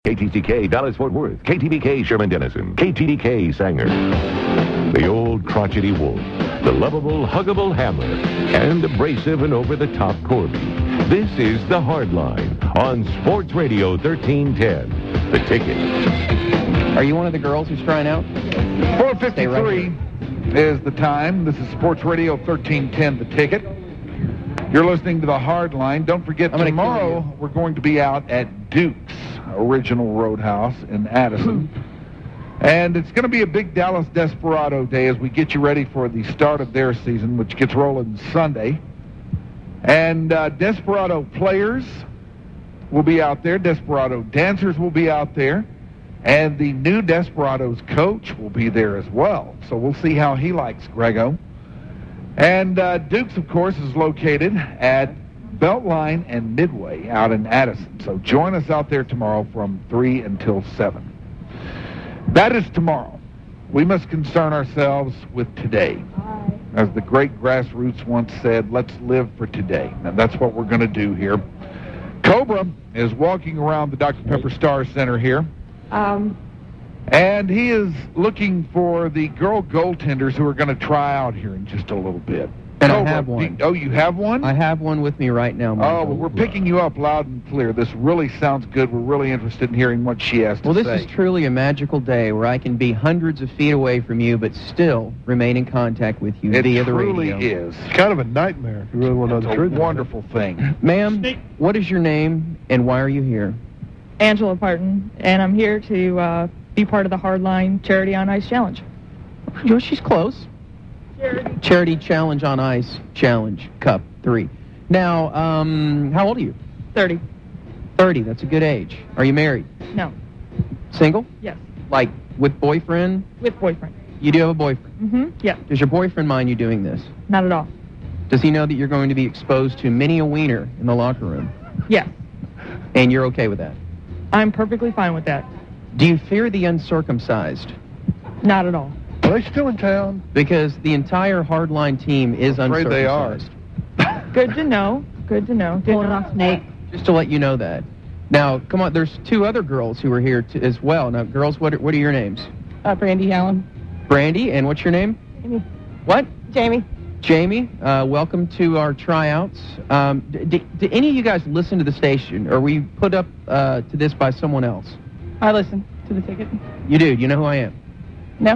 KTTK Dallas-Fort Worth, KTBK Sherman-Denison, KTDK Sanger. The old crotchety wolf, the lovable, huggable Hamlet, and abrasive and over-the-top Corby. This is The Hard Line on Sports Radio 1310. The Ticket. Are you one of the girls who's trying out? 4:53 is the time. This is Sports Radio 1310, The Ticket. You're listening to The Hard Line. Don't forget, tomorrow we're going to be out at Duke's Original Roadhouse in Addison. And it's going to be a big Dallas Desperado day as we get you ready for the start of their season, which gets rolling Sunday. And Desperado players will be out there. Desperado dancers will be out there. And the new Desperados coach will be there as well. So we'll see how he likes Grego. And Duke's, of course, is located at Beltline and Midway out in Addison. So join us out there tomorrow from 3 until 7. That is tomorrow. We must concern ourselves with today. As the great Grassroots once said, let's live for today. And that's what we're going to do here. Cobra is walking around the Dr. Pepper Star Center here. And he is looking for the girl goaltenders who are going to try out here in just a little bit. And I have one. You have one? I have one with me right now, Michael. Oh, well, we're picking you up loud and clear. This really sounds good. We're really interested in hearing what she has to say. Well, this is truly a magical day where I can be hundreds of feet away from you, but still remain in contact with you via the radio. It truly is. It's kind of a nightmare, if you really want to know the truth. It's a wonderful thing. Ma'am, what is your name, and why are you here? Angela Parton, and I'm here to be part of the Hardline Charity on Ice Challenge. Oh, she's close. Charity Challenge on Ice Challenge Cup 3. Now, how old are you? 30. 30, that's a good age. Are you married? No. Single? Yes. Like, with boyfriend? With boyfriend. You do have a boyfriend? Mm-hmm. Yeah. Does your boyfriend mind you doing this? Not at all. Does he know that you're going to be exposed to many a wiener in the locker room? Yes. And you're okay with that? I'm perfectly fine with that. Do you fear the uncircumcised? Not at all. Are they still in town? Because the entire Hardline team is afraid uncircumcised. they are. Good to know. Good to know. Hold it off, Snake. Just to let you know that. Now, come on, there's two other girls who are here as well. Now, girls, what are your names? Brandy Allen. Brandy, and what's your name? Jamie. What? Jamie. Jamie, welcome to our tryouts. Do any of you guys listen to the station, or were you put up to this by someone else? I listen to the ticket. You do? You know who I am? No.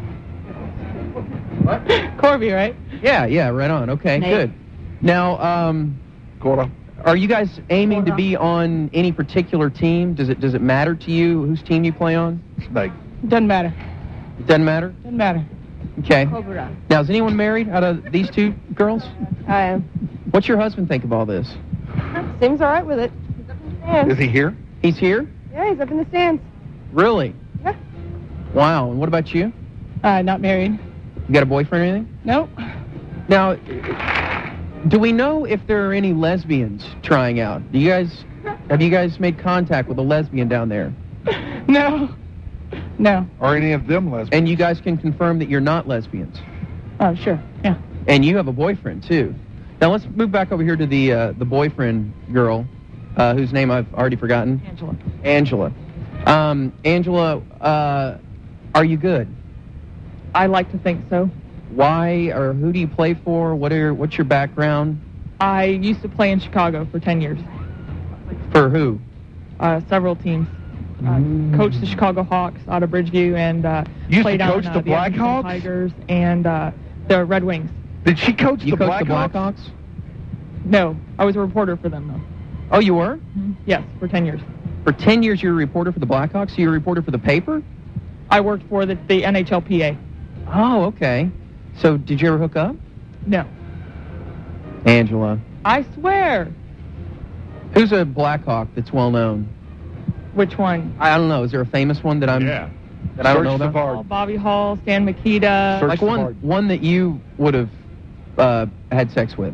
What? Corby, right? Yeah, right on. Okay, Nate. good. Now, Cora. are you guys aiming to be on any particular team? Does it matter to you whose team you play on? Snake. Doesn't matter. It doesn't matter? Doesn't matter. Okay. Cobra. Now, is anyone married out of these two girls? I am. What's your husband think of all this? Seems all right with it. He's up in the stands. Is he here? He's here? Yeah, he's up in the stands. Really? Yeah. Wow. And what about you? Not married. You got a boyfriend or anything? Nope. Now, do we know if there are any lesbians trying out? Have you guys made contact with a lesbian down there? No. No. Are any of them lesbians? And you guys can confirm that you're not lesbians? Oh, sure. Yeah. And you have a boyfriend, too. Now, let's move back over here to the boyfriend girl, whose name I've already forgotten. Angela. Angela, are you good? I like to think so. Why, or who do you play for? What's your background? I used to play in Chicago for 10 years. For who? Several teams. Coached the Chicago Hawks out of Bridgeview and Used played to on coach the Washington Blackhawks? Tigers and the Red Wings. Did she coach You the coached the Blackhawks? Blackhawks? No, I was a reporter for them, though. Oh, you were? Yes, for 10 years. For 10 years you were a reporter for the Blackhawks? So you were a reporter for the paper? I worked for the NHLPA. Oh, okay. So did you ever hook up? No. Angela. I swear. Who's a Blackhawk that's well known? Which one? I don't know. Is there a famous one that I don't know about? Hall, Bobby Hall, Stan Mikita. Like one that you would have had sex with?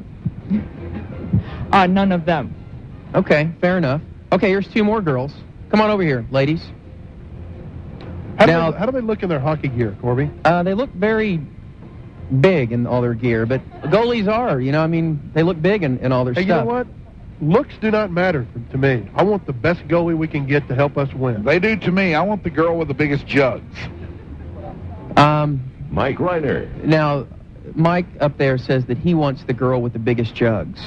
None of them. Okay, fair enough. Okay, here's two more girls. Come on over here, ladies. How do they look in their hockey gear, Corby? They look very big in all their gear, but goalies are, they look big in all their Hey, stuff. you know what? Looks do not matter to me. I want the best goalie we can get to help us win. They do to me. I want the girl with the biggest jugs. Mike Reiner. Now, Mike up there says that he wants the girl with the biggest jugs.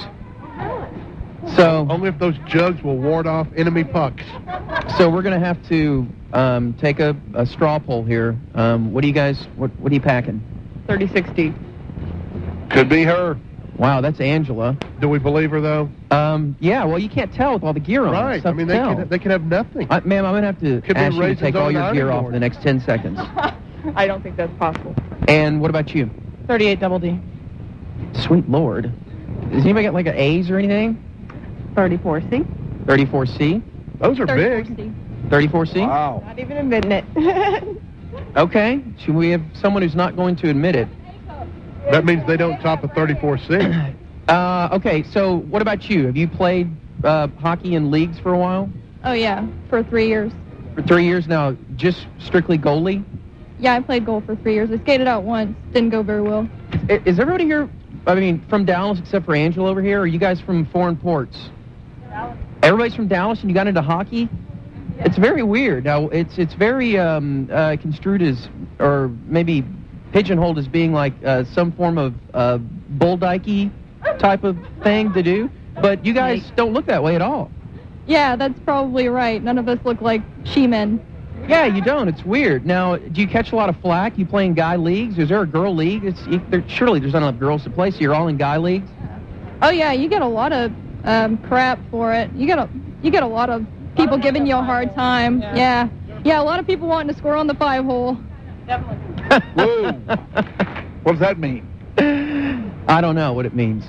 So only if those jugs will ward off enemy pucks. So we're going to have to take a straw poll here. What do you guys? What are you packing? 30-60. Could be her. Wow, that's Angela. Do we believe her though? Yeah. Well, you can't tell with all the gear on. Right. I mean, they can have nothing. Ma'am, I'm going to have to ask you to take all your gear off in the next 10 seconds. I don't think that's possible. And what about you? 38 double D. Sweet Lord. Does anybody got like an A's or anything? 34C. 34C? Those are big. 34C? Wow. Not even admitting it. Okay. Should we have someone who's not going to admit it? That means they don't top a 34C. Okay, so what about you? Have you played hockey in leagues for a while? Oh, yeah, for 3 years. For 3 years now, just strictly goalie? Yeah, I played goal for 3 years. I skated out once. Didn't go very well. Is everybody here, I mean, from Dallas except for Angela over here? Or are you guys from foreign ports? Dallas. Everybody's from Dallas and you got into hockey? Yeah. It's very weird. Now, it's very construed as, or maybe pigeonholed as being like some form of bull-dykey type of thing to do. But you guys don't look that way at all. Yeah, that's probably right. None of us look like she-men. Yeah, you don't. It's weird. Now, do you catch a lot of flack? You play in guy leagues? Is there a girl league? Surely there's not enough girls to play, so you're all in guy leagues? Oh, yeah, you get a lot of crap for it. You get a lot of people giving you a hard time. Yeah, a lot of people wanting to score on the 5-hole. Definitely. Whoa. What does that mean? I don't know what it means.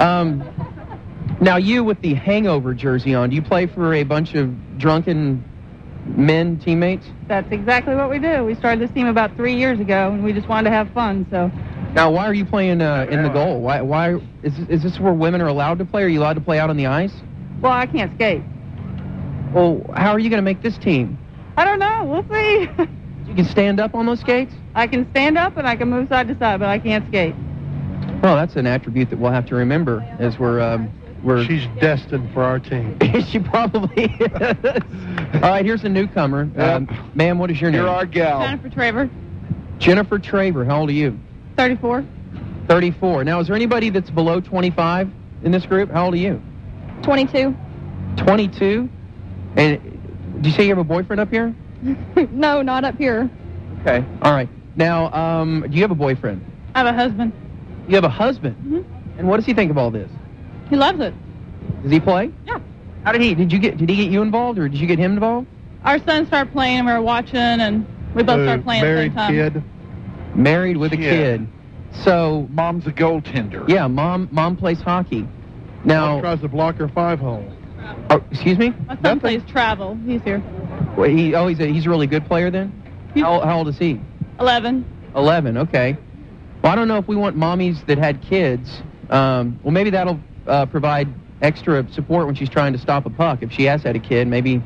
Now, you with the Hangover jersey on, do you play for a bunch of drunken men teammates? That's exactly what we do. We started this team about 3 years ago, and we just wanted to have fun, so... Now, why are you playing in the goal? Why is this where women are allowed to play? Are you allowed to play out on the ice? Well, I can't skate. Well, how are you going to make this team? I don't know. We'll see. You can stand up on those skates? I can stand up, and I can move side to side, but I can't skate. Well, that's an attribute that we'll have to remember as we're... She's destined for our team. She probably is. All right, here's a newcomer. Ma'am, what is your name? You're our gal. Jennifer Traver. Jennifer Traver. How old are you? 34. 34. Now, is there anybody that's below 25 in this group? How old are you? 22. 22? And do you say you have a boyfriend up here? No, not up here. Okay. All right. Now, do you have a boyfriend? I have a husband. You have a husband? Mm-hmm. And what does he think of all this? He loves it. Does he play? Yeah. How did he get you involved, or did you get him involved? Our son started playing, and we were watching, and we both started playing at the same time. Married kid. Married with a kid. So Mom's a goaltender. yeah, mom plays hockey. Now, Mom tries to block her 5-hole. oh, excuse me? My son plays travel. He's here. Well, he's a really good player then? How old is he? 11. 11, okay. Well, I don't know if we want mommies that had kids. Well, maybe that'll provide extra support when she's trying to stop a puck. If she has had a kid, maybe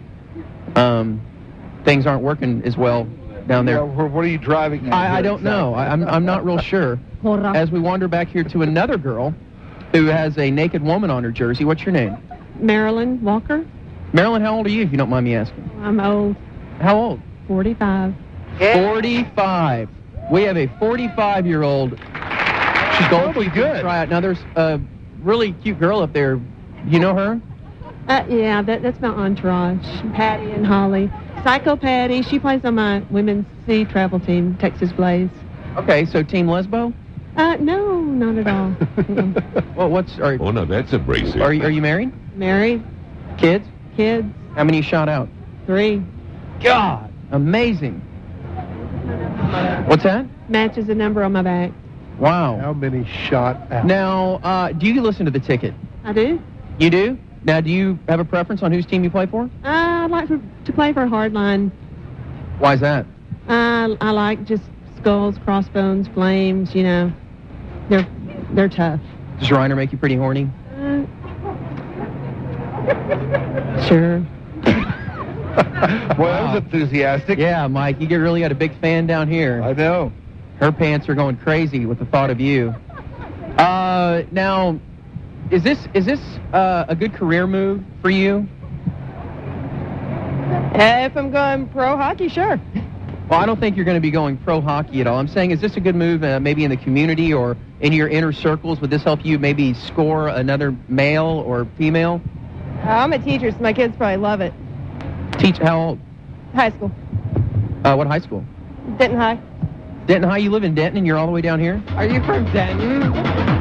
things aren't working as well down there. Yeah, what are you driving at? I don't know. I'm not real sure. As we wander back here to another girl who has a naked woman on her jersey. What's your name? Marilyn Walker. Marilyn, how old are you, if you don't mind me asking? I'm old. How old? 45. 45. We have a 45-year-old. She's probably good. Try out. Now, there's a really cute girl up there. You know her? Yeah, that's my entourage. Patty and Holly. Psycho Patty. She plays on my women's sea travel team, Texas Blaze. Okay, so Team Lesbo? No, not at all. Well, Oh, no, that's abrasive. Are you married? Married. Kids? Kids. How many you shot out? 3. God, amazing. What's that? Matches the number on my back. Wow. How many shot out? Now, do you listen to the ticket? I do. You do? Now, do you have a preference on whose team you play for? I like to play for Hardline. Why is that? I like just skulls, crossbones, flames, you know. They're tough. Does Reiner make you pretty horny? Sure. Well, that was enthusiastic. Yeah, Mike, you really got a big fan down here. I know. Her pants are going crazy with the thought of you. Now, is this a good career move for you? If I'm going pro hockey, sure. Well, I don't think you're going to be going pro hockey at all. I'm saying, is this a good move maybe in the community or in your inner circles? Would this help you maybe score another male or female? I'm a teacher, so my kids probably love it. Teach how old? High school. What high school? Denton High. Denton High? You live in Denton and you're all the way down here? Are you from Denton?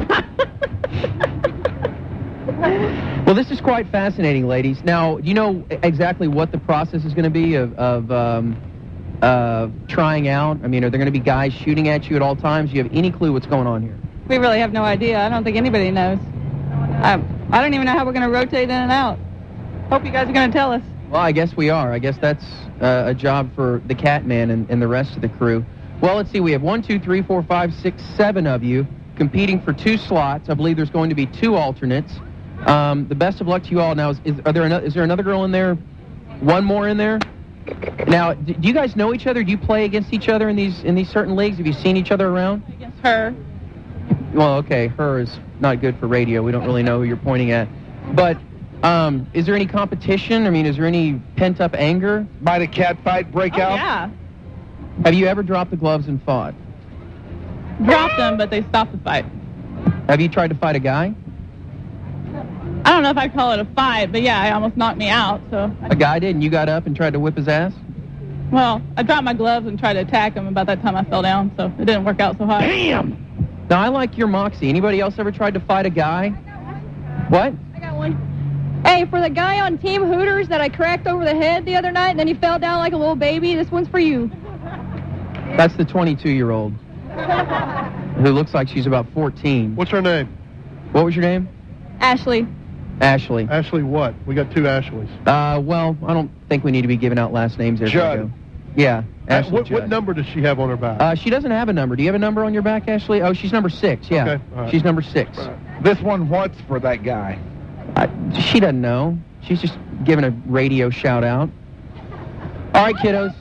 Well, this is quite fascinating, ladies. Now, do you know exactly what the process is going to be of trying out? I mean, are there going to be guys shooting at you at all times? Do you have any clue what's going on here? We really have no idea. I don't think anybody knows. I don't even know how we're going to rotate in and out. Hope you guys are going to tell us. Well, I guess we are. I guess that's a job for the Catman and the rest of the crew. Well, let's see. We have 1, 2, 3, 4, 5, 6, 7 of you competing for 2 slots. I believe there's going to be 2 alternates. The best of luck to you all. Now, is there another girl in there? One more in there? Now, do you guys know each other? Do you play against each other in these certain leagues? Have you seen each other around? Against her. Well, okay, her is not good for radio. We don't really know who you're pointing at. But is there any competition? I mean, is there any pent-up anger? Might a cat fight break out? Yeah. Have you ever dropped the gloves and fought? Dropped them, but they stopped the fight. Have you tried to fight a guy? I don't know if I'd call it a fight, but yeah, he almost knocked me out. So A guy did, and you got up and tried to whip his ass? Well, I dropped my gloves and tried to attack him. About that time, I fell down, so it didn't work out so hot. Damn! Now, I like your moxie. Anybody else ever tried to fight a guy? What? I got one. Hey, for the guy on Team Hooters that I cracked over the head the other night and then he fell down like a little baby, this one's for you. That's the 22-year-old who looks like she's about 14. What's her name? What was your name? Ashley. Ashley. Ashley what? We got 2 Ashleys. Well, I don't think we need to be giving out last names there. Judd. Diego. Yeah, Ashley What Judd. number does she have on her back? She doesn't have a number. Do you have a number on your back, Ashley? Oh, she's number 6, yeah. Okay, all right. She's number 6. This one, what's for that guy? She doesn't know. She's just giving a radio shout-out. All right, kiddos.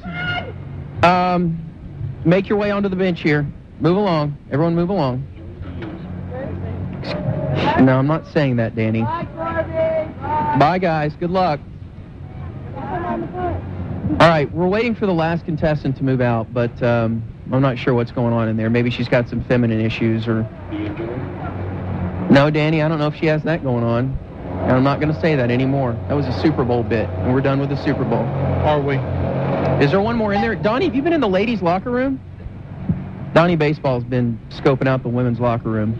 Make your way onto the bench here. Move along. Everyone move along. No, I'm not saying that, Danny. Bye, guys. Good luck. All right, we're waiting for the last contestant to move out, but I'm not sure what's going on in there. Maybe she's got some feminine issues or... No, Danny, I don't know if she has that going on. And I'm not going to say that anymore. That was a Super Bowl bit, and we're done with the Super Bowl. Are we? Is there one more in there? Donnie, have you been in the ladies' locker room? Donnie Baseball's been scoping out the women's locker room.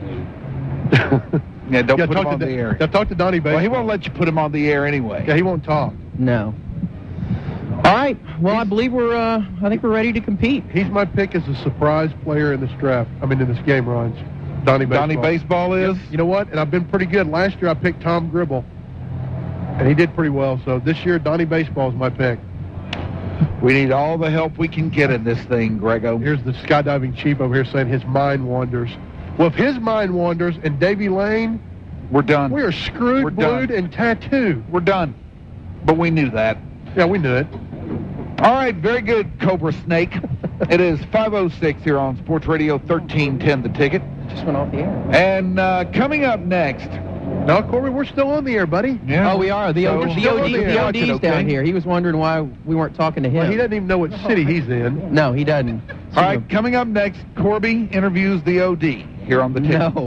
Yeah, don't put him on the air. Now talk to Donnie Baseball. Well, he won't let you put him on the air anyway. Yeah, he won't talk. No. All right. Well, I believe I think we're ready to compete. He's my pick as a surprise player in this draft. I mean, in this game, Rons. Donnie Baseball. Donnie Baseball is? You know what? And I've been pretty good. Last year I picked Tom Gribble, and he did pretty well. So this year, Donnie Baseball is my pick. We need all the help we can get in this thing, Grego. Here's the skydiving chief over here saying his mind wanders. Well, if his mind wanders and Davy Lane, we're done. We are screwed, We're blued, done. and tattooed. We're done. But we knew that. Yeah, we knew it. All right, very good, Cobra Snake. It is 5:06 here on Sports Radio 1310, The Ticket. Just went off the air. And coming up next... No, Corby, we're still on the air, buddy. Yeah. Oh, we are. The OD's down here. He was wondering why we weren't talking to him. Well, he doesn't even know what city he's in. No, he doesn't. All right, coming up next, Corby interviews the OD here on The Ticket. No.